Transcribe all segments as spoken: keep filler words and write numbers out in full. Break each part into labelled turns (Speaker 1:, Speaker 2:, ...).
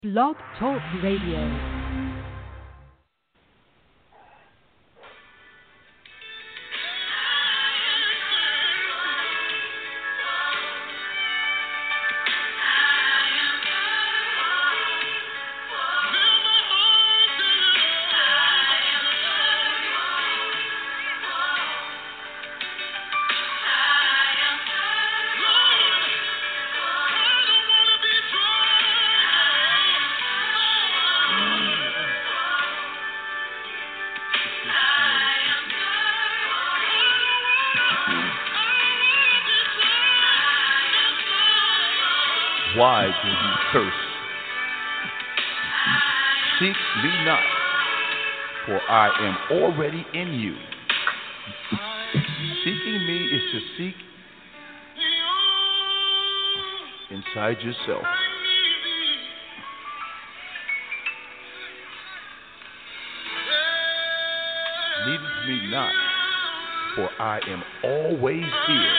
Speaker 1: Blog Talk Radio.
Speaker 2: Why do you curse? Seek me not, for I am already in you. Seeking me is to seek inside yourself. Needeth me not, for I am always here.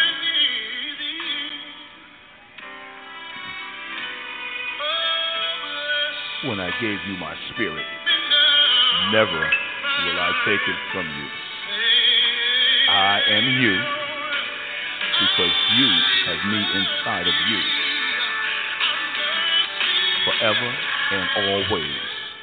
Speaker 2: When I gave you my spirit, never will I take it from you. I am you because you have me inside of you forever and always.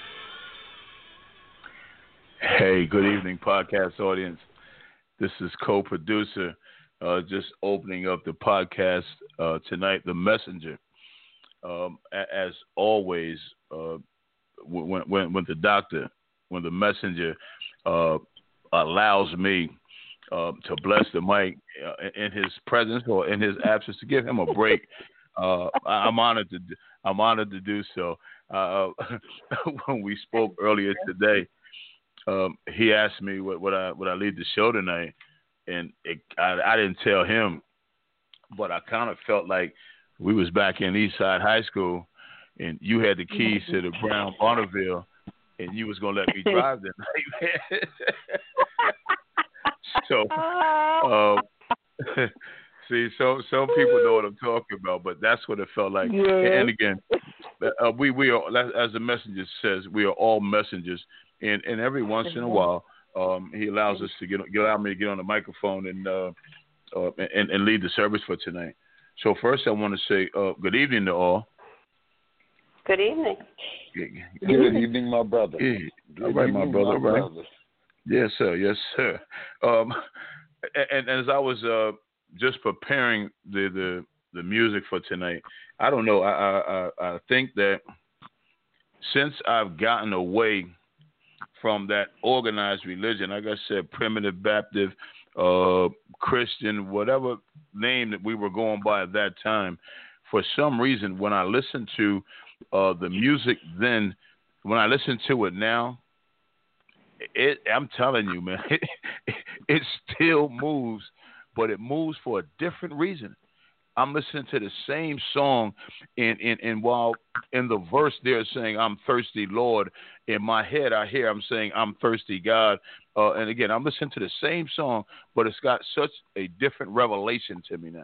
Speaker 2: Hey, good evening, podcast audience. This is co-producer, uh, just opening up the podcast uh, tonight, The Messenger. Um, as always, uh, when, when when the doctor, when the messenger uh, allows me uh, to bless the mic uh, in his presence or in his absence, to give him a break, uh, I'm honored to I'm honored to do so. Uh, when we spoke earlier today, um, he asked me what, what I what I lead the show tonight, and it, I, I didn't tell him, but I kind of felt like we was back in Eastside High School, and you had the keys to the Brown Bonneville, and you was gonna let me drive that night, man. so, uh, see, so some people know what I'm talking about, but that's what it felt like.
Speaker 3: Yeah.
Speaker 2: And again, uh, we we are, as the messenger says, we are all messengers, and and every once in a while, um, he allows us to get allow me to get on the microphone and uh, uh and, and lead the service for tonight. So first, I want to say uh, good evening to all.
Speaker 4: Good evening.
Speaker 3: Good, good evening, my brother.
Speaker 2: Yeah.
Speaker 3: Good
Speaker 2: All right,
Speaker 3: evening,
Speaker 2: my brother.
Speaker 3: my
Speaker 2: Right.
Speaker 3: brother.
Speaker 2: Yes, sir. Yes, sir. Um, and, and as I was uh, just preparing the, the the music for tonight, I don't know. I, I I think that since I've gotten away from that organized religion, like I said, primitive Baptist, uh, Christian, whatever name that we were going by at that time, for some reason, when I listen to uh, the music then, when I listen to it now, it, I'm telling you, man, it, it still moves, but it moves for a different reason. I'm listening to the same song, and, and, and while in the verse they're saying, I'm thirsty, Lord, in my head I hear I'm saying, I'm thirsty, God. Uh, and again, I'm listening to the same song, but it's got such a different revelation to me now.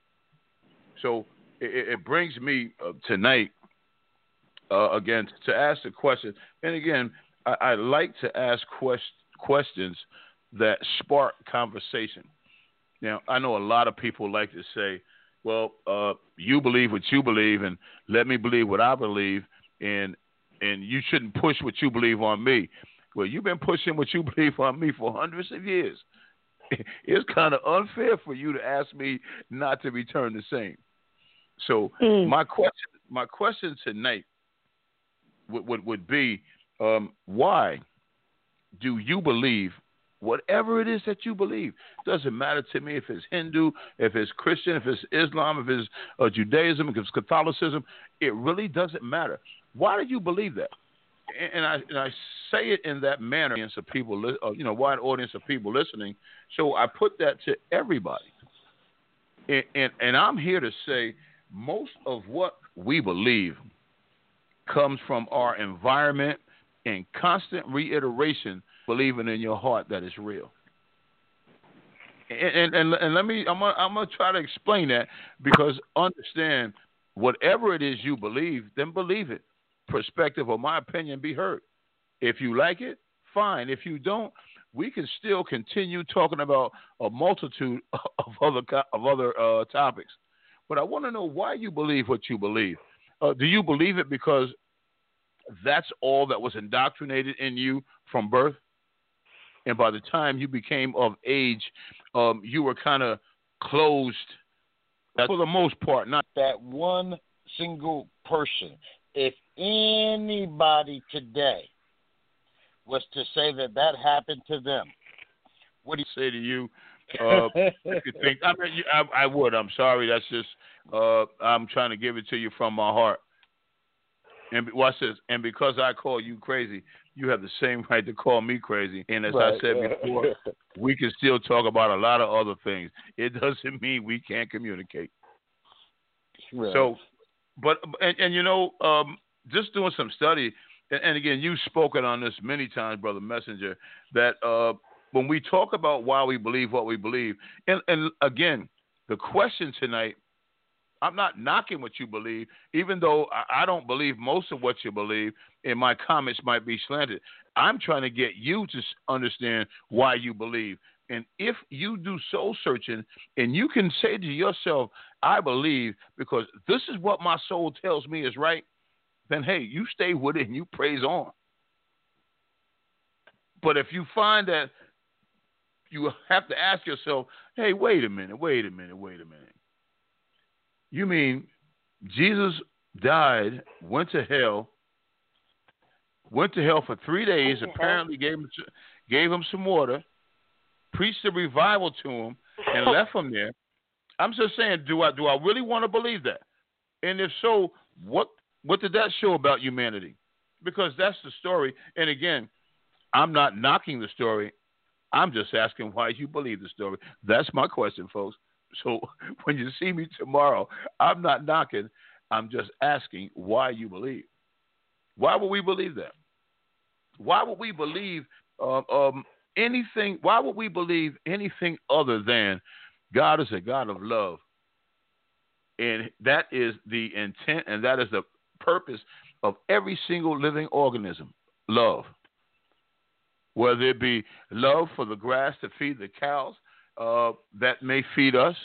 Speaker 2: So it, it brings me uh, tonight, uh, again, to ask the question. And again, I, I like to ask quest- questions that spark conversation. Now, I know a lot of people like to say, well, uh, you believe what you believe, and let me believe what I believe, and and you shouldn't push what you believe on me. Well, you've been pushing what you believe on me for hundreds of years. It's kind of unfair for you to ask me not to return the same. So mm. my question, my question tonight would would, would be, um, why do you believe whatever it is that you believe? Doesn't matter to me if it's Hindu, if it's Christian, if it's Islam, if it's uh, Judaism, if it's Catholicism. It really doesn't matter. Why do you believe that? And, and I and I say it in that manner, audience of people, li- uh, you know, wide audience of people listening. So I put that to everybody. And, and and I'm here to say most of what we believe comes from our environment and constant reiteration, believing in your heart that it's real. And and, and let me, I'm gonna, I'm gonna try to explain that, because understand, whatever it is you believe, then believe it. perspective or my opinion be heard. If you like it, fine. If you don't, we can still continue talking about a multitude of other of other uh, topics. But I want to know why you believe what you believe. Uh, do you believe it because that's all that was indoctrinated in you from birth? And by the time you became of age, um, you were kind of closed for the most part. Not
Speaker 3: that one single person. If anybody today was to say that that happened to them,
Speaker 2: what do you say to you? Uh, if you think, I mean, I, I would. I'm sorry. That's just. Uh, I'm trying to give it to you from my heart. And watch this. And because I call you crazy, you have the same right to call me crazy. And as right, I said yeah. before, we can still talk about a lot of other things. It doesn't mean we can't communicate. Right. So, but and, and you know, um, just doing some study. And, and again, you've spoken on this many times, Brother Messenger. That uh, when we talk about why we believe what we believe, and, and again, the question tonight. I'm not knocking what you believe, even though I don't believe most of what you believe, and my comments might be slanted. I'm trying to get you to understand why you believe. And if you do soul searching and you can say to yourself, I believe because this is what my soul tells me is right, then, hey, you stay with it and you praise on. But if you find that you have to ask yourself, hey, wait a minute, wait a minute, wait a minute. You mean Jesus died, went to hell, went to hell for three days, apparently gave him, gave him some water, preached a revival to him, and left him there. I'm just saying, do I do I really want to believe that? And if so, what what did that show about humanity? Because that's the story. And again, I'm not knocking the story. I'm just asking why you believe the story. That's my question, folks. So when you see me tomorrow, I'm not knocking. I'm just asking why you believe. Why would we believe that? Why would we believe uh, um, anything? Why would we believe anything other than God is a God of love? And that is the intent and that is the purpose of every single living organism, love. Whether it be love for the grass to feed the cows, Uh, that may feed us.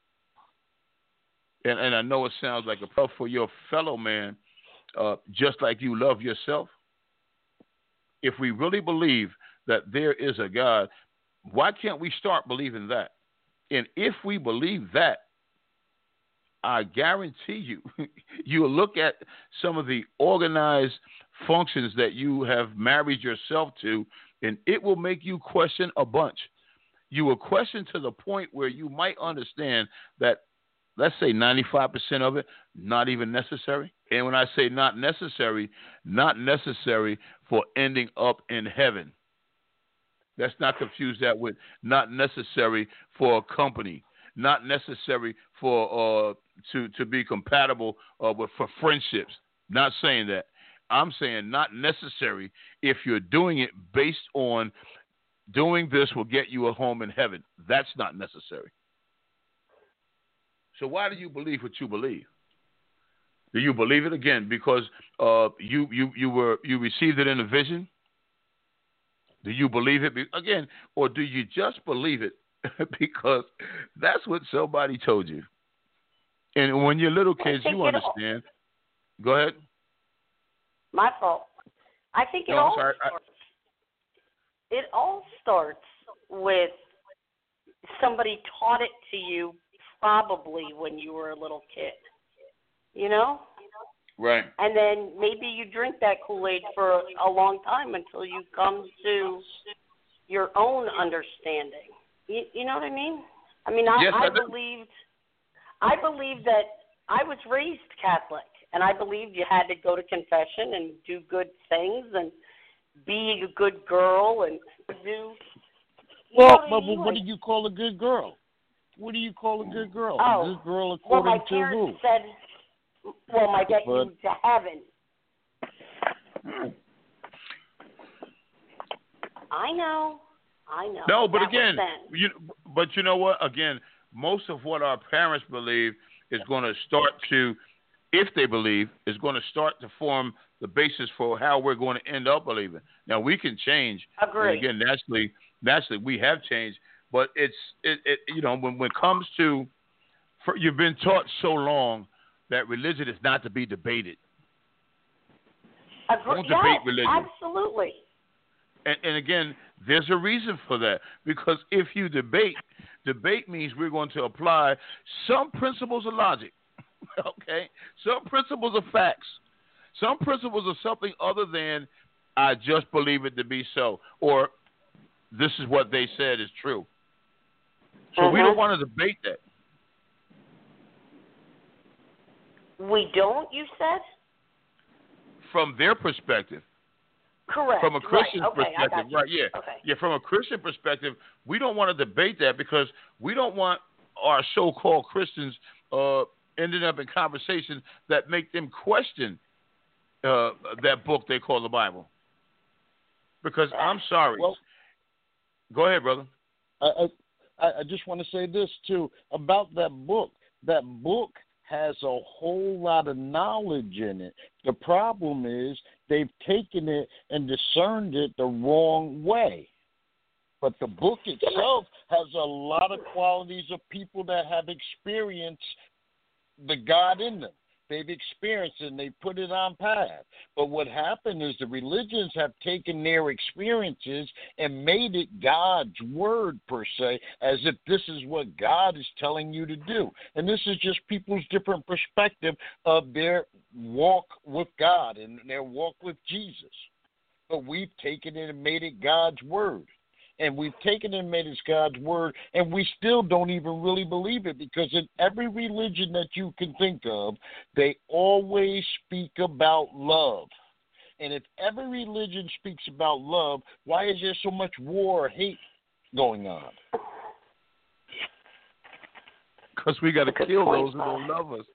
Speaker 2: And, and I know it sounds like a love for your fellow man, uh, just like you love yourself. If we really believe that there is a God, why can't we start believing that? And if we believe that, I guarantee you, you'll look at some of the organized functions that you have married yourself to, and it will make you question a bunch. You will question to the point where you might understand that, let's say ninety-five percent of it, not even necessary. And when I say not necessary, not necessary for ending up in heaven. Let's not confuse that with not necessary for a company, not necessary for uh, to, to be compatible uh, with for friendships. Not saying that. I'm saying not necessary if you're doing it based on doing this will get you a home in heaven. That's not necessary. So why do you believe what you believe? Do you believe it again because uh, you you you were you received it in a vision? Do you believe it be- again, or do you just believe it because that's what somebody told you? And when you're little kids, you understand. All... Go ahead.
Speaker 4: My fault. I think it
Speaker 2: no,
Speaker 4: all.
Speaker 2: Sorry.
Speaker 4: Starts, I... It all starts with somebody taught it to you, probably when you were a little kid. You know?
Speaker 2: Right.
Speaker 4: And then maybe you drink that Kool-Aid for a long time until you come to your own understanding. You, you know what I mean? I mean, I,
Speaker 2: yes,
Speaker 4: I,
Speaker 2: I
Speaker 4: believed, I believed that I was raised Catholic, and I believed you had to go to confession and do good things and be a good girl and do.
Speaker 3: Well, but what do you call a good girl? What do you call a good girl?
Speaker 4: Oh,
Speaker 3: a good girl according
Speaker 4: well, my
Speaker 3: to
Speaker 4: parents
Speaker 3: who?
Speaker 4: said, well, my get
Speaker 3: but,
Speaker 4: you to heaven. I know, I know.
Speaker 2: No, but
Speaker 4: that
Speaker 2: again, you, but you know what? Again, most of what our parents believe is going to start to if they believe, is going to start to form the basis for how we're going to end up believing. Now, we can change.
Speaker 4: Agree.
Speaker 2: And again, naturally, naturally, we have changed. But it's, it, it you know, when, when it comes to, for, you've been taught so long that religion is not to be debated.
Speaker 4: Agree.
Speaker 2: Don't debate
Speaker 4: Yes,
Speaker 2: religion.
Speaker 4: absolutely.
Speaker 2: And, and again, there's a reason for that. Because if you debate, debate means we're going to apply some principles of logic. Okay? Some principles of facts. Some principles of something other than I just believe it to be so. Or this is what they said is true. So
Speaker 4: Mm-hmm.
Speaker 2: we don't want to debate that.
Speaker 4: We don't, you said?
Speaker 2: From their perspective.
Speaker 4: Correct.
Speaker 2: From a Christian
Speaker 4: right. okay,
Speaker 2: perspective,
Speaker 4: I got you.
Speaker 2: right? Yeah,
Speaker 4: Okay.
Speaker 2: yeah. From a Christian perspective, we don't want to debate that because we don't want our so-called Christians uh, ending up in conversations that make them question uh, that book they call the Bible. Because I'm sorry.
Speaker 3: Well,
Speaker 2: go ahead, brother.
Speaker 3: I, I, I just want to say this too about that book. That book has a whole lot of knowledge in it. The problem is they've taken it and discerned it the wrong way. But the book itself has a lot of qualities of people that have experienced the God in them. They've experienced it and they put it on path. But what happened is the religions have taken their experiences and made it God's word, per se, as if this is what God is telling you to do. And this is just people's different perspective of their walk with God and their walk with Jesus. But we've taken it and made it God's word. And we've taken and made it God's word, and we still don't even really believe it because in every religion that you can think of, they always speak about love. And if every religion speaks about love, why is there so much war or hate going on?
Speaker 2: Because we got to kill
Speaker 4: point,
Speaker 2: those who don't love us.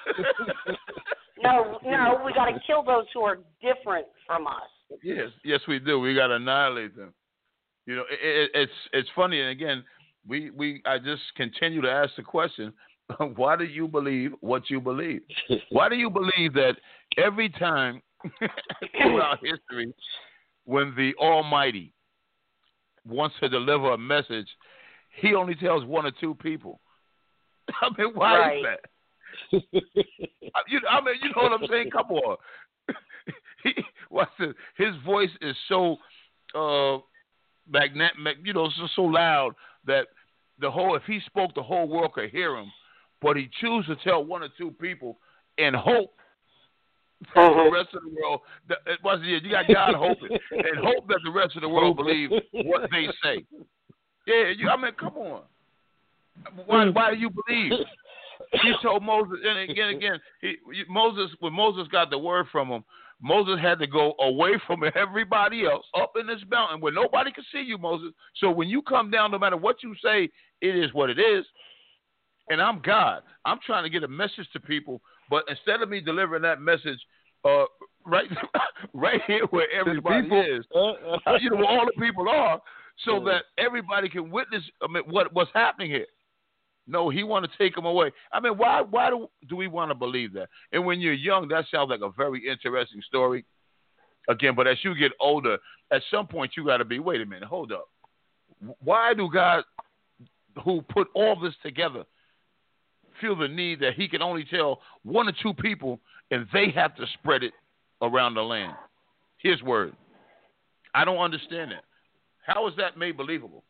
Speaker 4: No, no, we got to kill those who are different from us.
Speaker 2: Yes, yes, we do. We got to annihilate them. You know, it, it, it's it's funny, and again, we, we I just continue to ask the question: why do you believe what you believe? Why do you believe that every time throughout history, when the Almighty wants to deliver a message, He only tells one or two people? I mean, why
Speaker 4: right.
Speaker 2: is that? you, I mean, you know what I'm saying? Come on. he, what's the, his voice is so. Uh, Magnet, you know, so, so loud that the whole, if he spoke, the whole world could hear him. But he chose to tell one or two people and hope that
Speaker 4: uh-huh.
Speaker 2: the rest of the world, that, it was, you got God hoping, and hope that the rest of the world believe what they say. Yeah, you, I mean, come on. Why, why do you believe? He told Moses, and again, again, he, Moses, when Moses got the word from him, Moses had to go away from everybody else up in this mountain where nobody could see you, Moses. So when you come down, no matter what you say, it is what it is. And I'm God. I'm trying to get a message to people, but instead of me delivering that message uh, right right here where everybody is, uh, you know, where all the people are, so that everybody can witness I mean, what what's happening here. No, he want to take them away. I mean, why why do, do we want to believe that? And when you're young, that sounds like a very interesting story. Again, but as you get older, at some point you got to be, wait a minute, hold up. Why do God, who put all this together, feel the need that he can only tell one or two people and they have to spread it around the land? His word. I don't understand that. How is that made believable?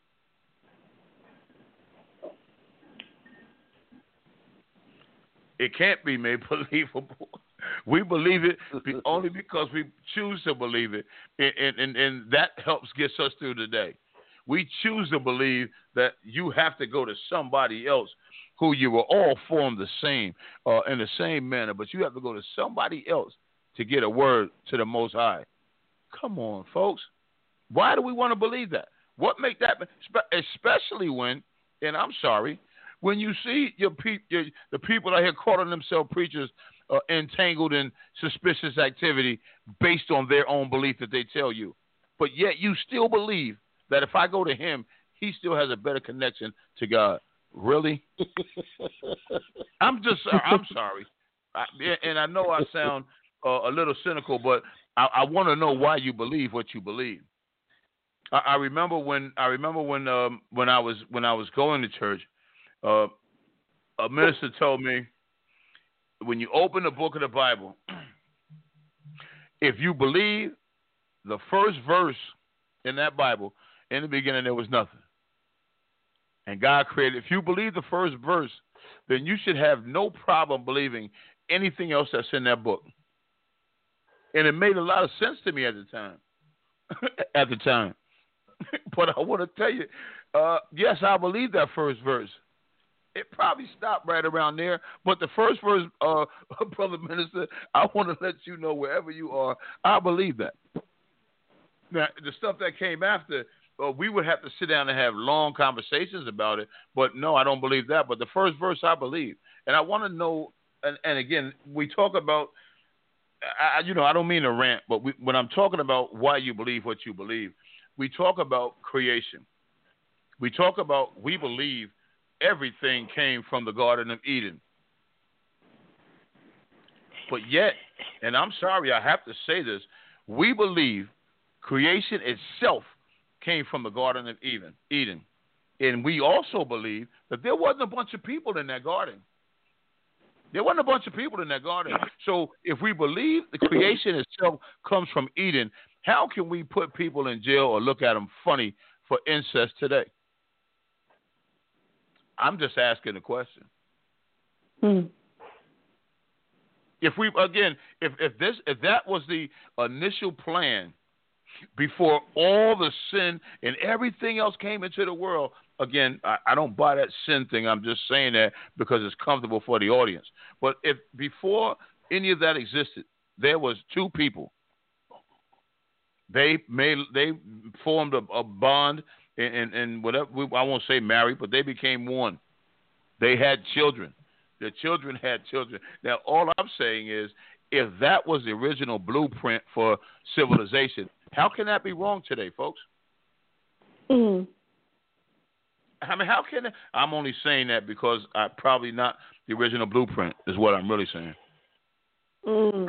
Speaker 2: It can't be made believable. We believe it only because we choose to believe it, and, and, and that helps get us through the day. We choose to believe that you have to go to somebody else who you were all formed the same, uh, in the same manner, but you have to go to somebody else to get a word to the Most High. Come on, folks. Why do we want to believe that? What make that, especially when, and I'm sorry, when you see your, pe- your the people out here calling themselves preachers uh, entangled in suspicious activity based on their own belief that they tell you, but yet you still believe that if I go to him, he still has a better connection to God. Really? I'm just, I'm sorry. I, and I know I sound uh, a little cynical, but I, I want to know why you believe what you believe. I, I remember when I remember when um, when I was when I was going to church, uh, a minister told me, when you open the book of the Bible, if you believe the first verse in that Bible, in the beginning there was nothing. And God created, if you believe the first verse, then you should have no problem believing anything else that's in that book. And it made a lot of sense to me at the time. at the time. But I want to tell you, uh, yes, I believe that first verse. It probably stopped right around there. But the first verse, uh, Brother Minister, I want to let you know wherever you are, I believe that. Now, the stuff that came after, uh, we would have to sit down and have long conversations about it. But no, I don't believe that. But the first verse, I believe. And I want to know, and, and again, we talk about, I, you know, I don't mean to rant, but we, when I'm talking about why you believe what you believe, we talk about creation. We talk about, we believe everything came from the Garden of Eden. But yet, and I'm sorry, I have to say this, we believe creation itself came from the Garden of Eden. Eden. And we also believe that there wasn't a bunch of people in that garden. There wasn't a bunch of people in that garden. So if we believe the creation itself comes from Eden, how can we put people in jail or look at them funny for incest today? I'm just asking a question.
Speaker 5: Hmm.
Speaker 2: If we again, if if this if that was the initial plan before all the sin and everything else came into the world, again, I, I don't buy that sin thing. I'm just saying that because it's comfortable for the audience. But if before any of that existed, there was two people. They made they formed a, a bond. And, and, and whatever, I won't say married, but they became one. They had children. Their children had children. Now, all I'm saying is, if that was the original blueprint for civilization, how can that be wrong today, folks?
Speaker 5: Mm.
Speaker 2: I mean, how can it? I'm only saying that because I probably not the original blueprint is what I'm really saying.
Speaker 5: Mm.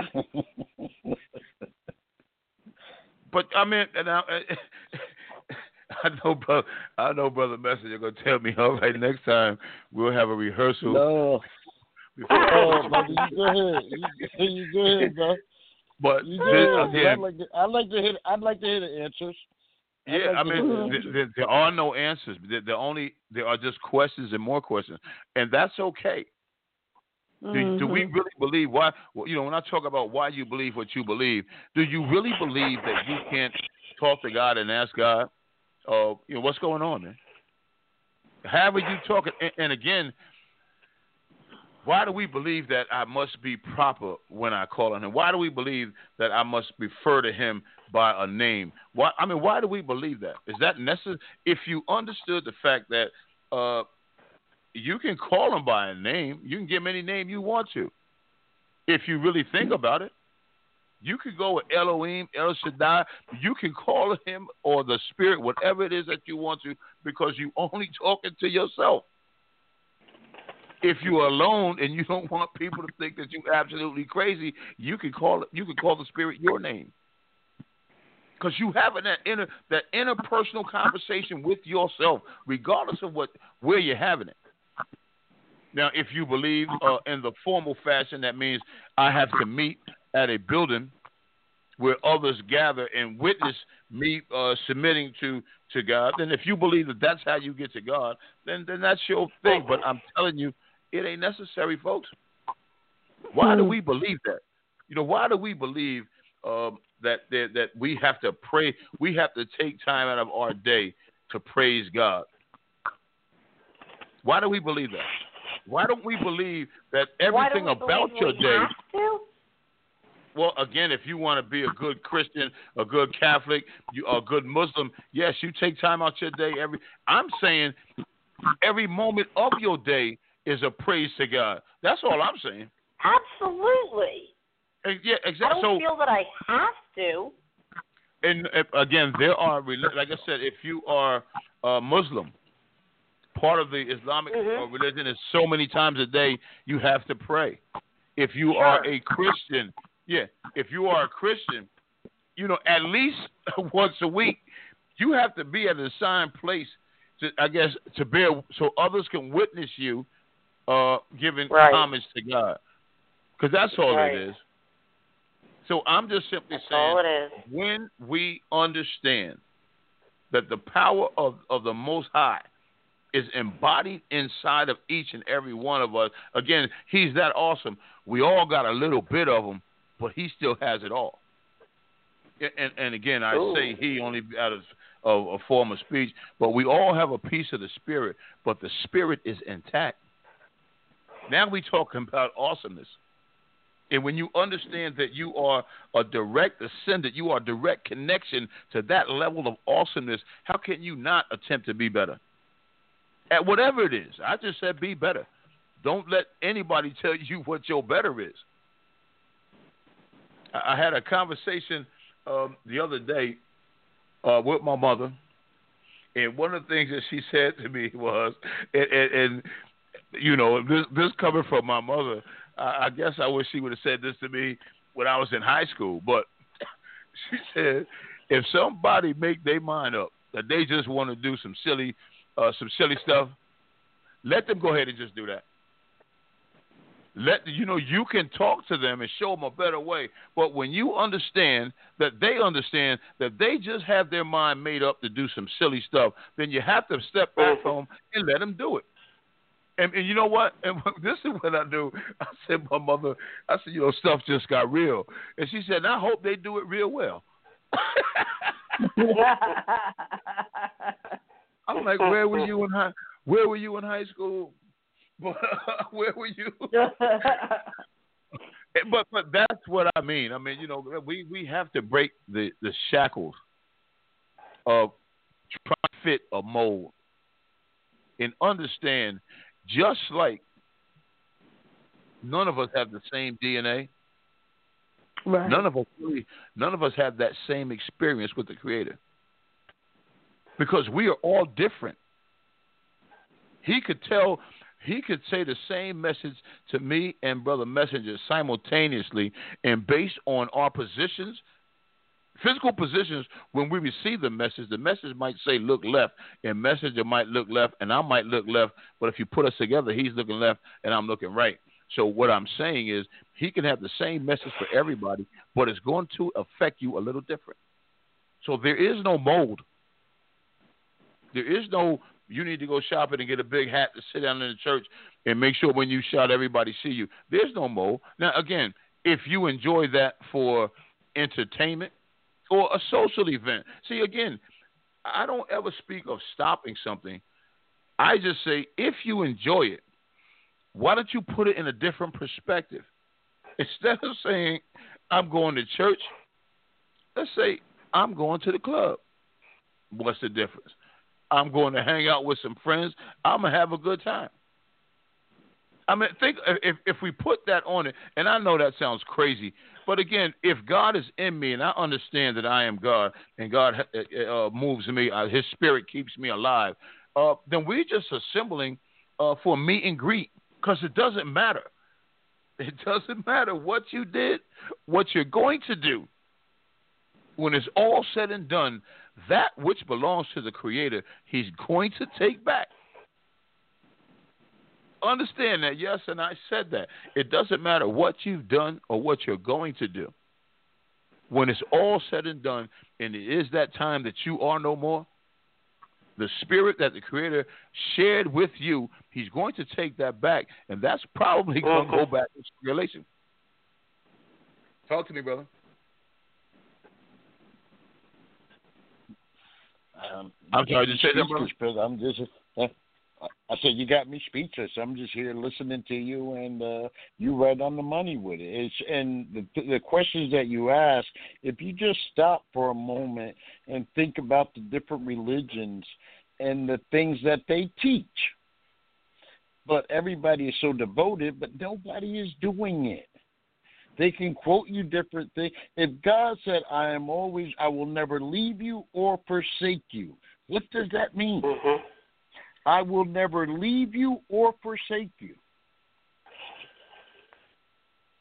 Speaker 2: But I mean, and I, I know, bro. I know, Brother Messenger, gonna tell me, all right, next time we'll have a rehearsal.
Speaker 3: No. Oh, brother, you go ahead. You, you go ahead, bro.
Speaker 2: But
Speaker 3: you go
Speaker 2: this,
Speaker 3: ahead.
Speaker 2: again,
Speaker 3: I'd like to. I'd like to hear. I'd like to hear the answers. I'd
Speaker 2: yeah,
Speaker 3: like
Speaker 2: I
Speaker 3: to
Speaker 2: mean,
Speaker 3: hear the
Speaker 2: there,
Speaker 3: answers.
Speaker 2: there, there are no answers. There, there only there are just questions and more questions, and that's okay. Do,
Speaker 5: Mm-hmm.
Speaker 2: do we really believe why? Well, you know, when I talk about why you believe what you believe, do you really believe that you can't talk to God and ask God, uh, you know, what's going on, man? However you talk, and, and again, why do we believe that I must be proper when I call on Him? Why do we believe that I must refer to Him by a name? Why? I mean, why do we believe that? Is that necessary? If you understood the fact that uh, you can call Him by a name, you can give Him any name you want to. If you really think about it, you can go with Elohim, El Shaddai. You can call Him or the Spirit, whatever it is that you want to, because you only talking to yourself. If you're alone and you don't want people to think that you're absolutely crazy, you can call it. You can call the Spirit your name, because you having that inner that interpersonal conversation with yourself, regardless of what where you're having it. Now, if you believe uh, in the formal fashion, that means I have to meet at a building where others gather and witness me uh, submitting to, to God. Then, if you believe that that's how you get to God, then then that's your thing. But I'm telling you, it ain't necessary, folks. Why do we believe that? You know, why do we believe um, that, that that we have to pray? We have to take time out of our day to praise God. Why do we believe that? Why don't we believe that everything
Speaker 4: Why
Speaker 2: about
Speaker 4: we
Speaker 2: your
Speaker 4: we
Speaker 2: day?
Speaker 4: Have to?
Speaker 2: Well, again, if you want to be a good Christian, a good Catholic, you, a good Muslim, yes, you take time out your day. Every I'm saying every moment of your day is a praise to God. That's all I'm saying.
Speaker 4: Absolutely.
Speaker 2: And yeah, exactly.
Speaker 4: I don't
Speaker 2: So,
Speaker 4: feel that I have to.
Speaker 2: and uh, again, there are, like I said, if you are a Muslim, part of the Islamic
Speaker 4: Mm-hmm.
Speaker 2: uh, religion is so many times a day you have to pray. If you
Speaker 4: Sure.
Speaker 2: are a Christian, yeah, if you are a Christian, you know, at least once a week, you have to be at an assigned place to, I guess, to bear, so others can witness you uh, giving
Speaker 4: Right.
Speaker 2: homage to God. Because that's all
Speaker 4: Right.
Speaker 2: it is. So I'm just simply
Speaker 4: That's
Speaker 2: saying,
Speaker 4: all it is.
Speaker 2: when we understand that the power of, of the Most High is embodied inside of each and every one of us, again, he's that awesome. We all got a little bit of him, but he still has it all. And, and again, I
Speaker 4: Ooh.
Speaker 2: say he only out of, of a form of speech, but we all have a piece of the Spirit, but the Spirit is intact. Now we talking about awesomeness. And when you understand that you are a direct ascendant, you are a direct connection to that level of awesomeness, how can you not attempt to be better? At whatever it is. I just said be better. Don't let anybody tell you what your better is. I, I had a conversation um, the other day uh, with my mother, and one of the things that she said to me was, and, and, and you know, this, this coming from my mother, I, I guess I wish she would have said this to me when I was in high school, but she said, if somebody make their mind up that they just want to do some silly, uh, some silly stuff, let them go ahead and just do that. Let you know you can talk to them and show them a better way. But when you understand that they understand that they just have their mind made up to do some silly stuff, then you have to step back from them and let them do it. And, and you know what? And this is what I do. I said, my mother, I said, you know, stuff just got real. And she said, I hope they do it real well. I'm like, where were you in high? Where were you in high school? Where were you? but but that's what I mean. I mean, you know, we, we have to break the, the shackles of trying to fit a mold and understand, just like none of us have the same D N A.
Speaker 5: Right.
Speaker 2: None of us really, none of us have that same experience with the Creator, because we are all different. He could tell, he could say the same message to me and Brother Messenger simultaneously, and based on our positions, physical positions, when we receive the message, the message might say look left, and Messenger might look left, and I might look left, but if you put us together, he's looking left, and I'm looking right. So what I'm saying is, he can have the same message for everybody, but it's going to affect you a little different. So there is no mold. There is no, you need to go shopping and get a big hat to sit down in the church and make sure when you shout, everybody see you. There's no mold. Now, again, if you enjoy that for entertainment or a social event. See, again, I don't ever speak of stopping something. I just say, if you enjoy it, why don't you put it in a different perspective? Instead of saying, I'm going to church, let's say, I'm going to the club. What's the difference? I'm going to hang out with some friends. I'm going to have a good time. I mean, think if if we put that on it, and I know that sounds crazy, but again, if God is in me and I understand that I am God and God uh, moves me, uh, His Spirit keeps me alive, uh, then we're just assembling uh, for a meet and greet, because it doesn't matter. It doesn't matter what you did, what you're going to do. When it's all said and done, that which belongs to the Creator, He's going to take back. Understand that, yes, and I said that. It doesn't matter what you've done or what you're going to do. When it's all said and done, and it is that time that you are no more, the Spirit that the Creator shared with you, He's going to take that back, and that's probably going to go back to tribulation. Talk to me, brother.
Speaker 3: Um,
Speaker 2: I'm sorry, did you say that, brother?
Speaker 3: Brother. I'm just, uh, I said you got me speechless. I'm just here listening to you, and uh, you right on the money with it. It's, and the, the questions that you ask, if you just stop for a moment and think about the different religions and the things that they teach, but everybody is so devoted, but nobody is doing it. They can quote you different things. If God said, I am always, I will never leave you or forsake you, what does that mean?
Speaker 4: Mm-hmm.
Speaker 3: I will never leave you or forsake you.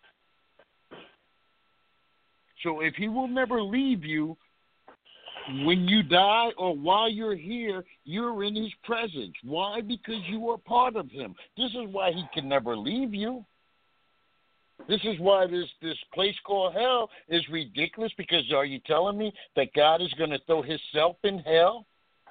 Speaker 3: So if he will never leave you, when you die or while you're here, you're in his presence. Why? Because you are part of him. This is why he can never leave you. This is why this, this place called hell is ridiculous, because are you telling me that God is going to throw himself in hell?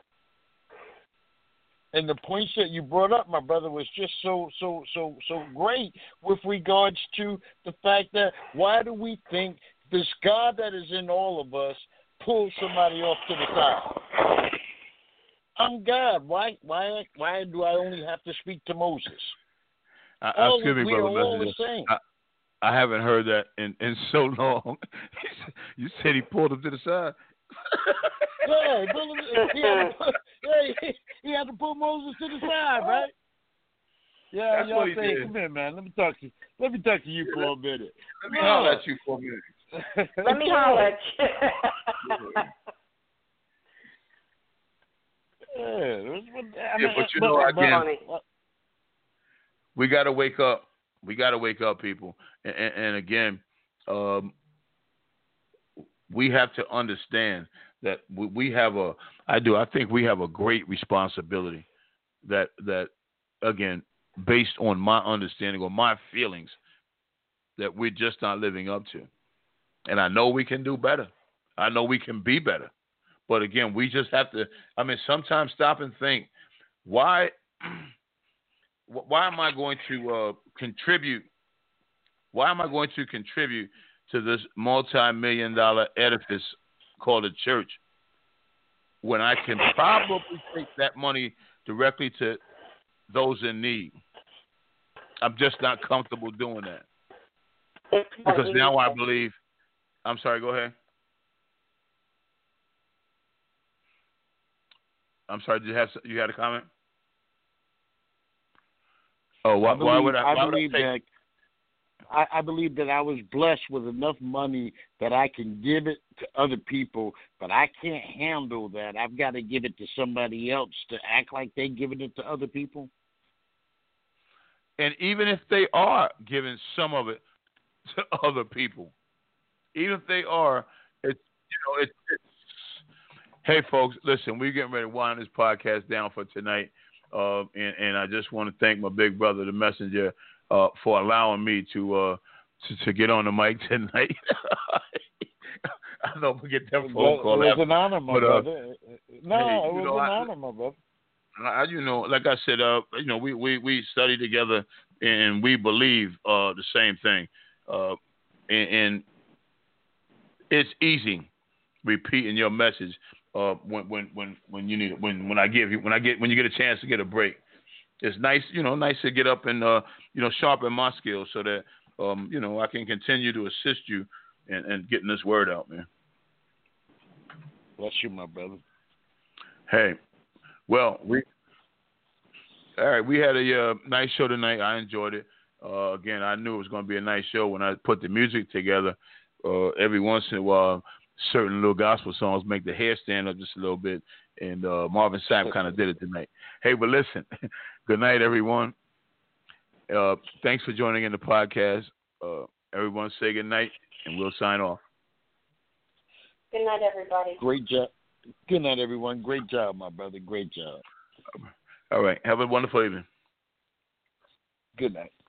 Speaker 3: And the points that you brought up, my brother, was just so, so, so, so great with regards to the fact that why do we think this God that is in all of us pulls somebody off to the side? I'm God. Why, why, why do I only have to speak to Moses?
Speaker 2: I,
Speaker 3: all
Speaker 2: excuse me,
Speaker 3: we
Speaker 2: brother.
Speaker 3: are all the
Speaker 2: Messenger.
Speaker 3: same.
Speaker 2: I, I haven't heard that in, in so long. You said he pulled him to the side.
Speaker 3: Yeah, he had, to, yeah, he had to pull Moses to the side, right? Yeah,
Speaker 2: That's
Speaker 3: y'all
Speaker 2: what he
Speaker 3: say,
Speaker 2: did.
Speaker 3: come here, man. Let me talk to you. Let me talk to you for a minute.
Speaker 2: Let me holler at you for a minute.
Speaker 4: Let me holler at you.
Speaker 3: Yeah, I mean,
Speaker 2: Yeah, but you
Speaker 3: but,
Speaker 2: know,
Speaker 3: but,
Speaker 2: again,
Speaker 3: but,
Speaker 2: we got to wake up. We got to wake up, people. And, and, and again, um, we have to understand that we, we have a. I do. I think we have a great responsibility. That that again, based on my understanding or my feelings, that we're just not living up to. And I know we can do better. I know we can be better. But again, we just have to. I mean, sometimes stop and think, why? Why am I going to uh, contribute? Why am I going to contribute to this multi-million dollar edifice called a church when I can probably take that money directly to those in need? I'm just not comfortable doing that because now I believe. I'm sorry. Go ahead. I'm sorry. Did you have you had a comment? Oh, why,
Speaker 3: I believe,
Speaker 2: why would I? Why
Speaker 3: I
Speaker 2: would
Speaker 3: believe
Speaker 2: I take,
Speaker 3: that I, I believe that I was blessed with enough money that I can give it to other people, but I can't handle that. I've got to give it to somebody else to act like they're giving it to other people.
Speaker 2: And even if they are giving some of it to other people, even if they are, it's you know, it's, it's hey folks, listen, we're getting ready to wind this podcast down for tonight. Uh, and, and I just want to thank my big brother, the messenger, uh, for allowing me to, uh, to to get on the mic tonight. I know we get that phone
Speaker 3: Well,
Speaker 2: call.
Speaker 3: it was
Speaker 2: after,
Speaker 3: an honor, my
Speaker 2: but, uh,
Speaker 3: brother. No,
Speaker 2: hey,
Speaker 3: it was
Speaker 2: you know,
Speaker 3: an
Speaker 2: I,
Speaker 3: honor, my brother.
Speaker 2: I, you know, like I said, uh, you know, we, we, we study together and we believe uh, the same thing. Uh, and, and it's easy repeating your message. Uh, when when when when you need it, when when I give you when I get when you get a chance to get a break, it's nice you know nice to get up and uh, you know sharpen my skills so that um, you know I can continue to assist you in, in getting this word out, man.
Speaker 3: Bless you, my brother.
Speaker 2: Hey, well we all right. We had a uh, nice show tonight. I enjoyed it. Uh, again, I knew it was going to be a nice show when I put the music together. Uh, every once in a while, certain little gospel songs make the hair stand up just a little bit, and uh, Marvin Sapp kind of did it tonight. Hey, but listen, good night, everyone. Uh, thanks for joining in the podcast. Uh, everyone say good night, and we'll sign off.
Speaker 4: Good night, everybody.
Speaker 3: Great job. Good night, everyone. Great job, my brother. Great job.
Speaker 2: All right. Have a wonderful evening.
Speaker 3: Good night.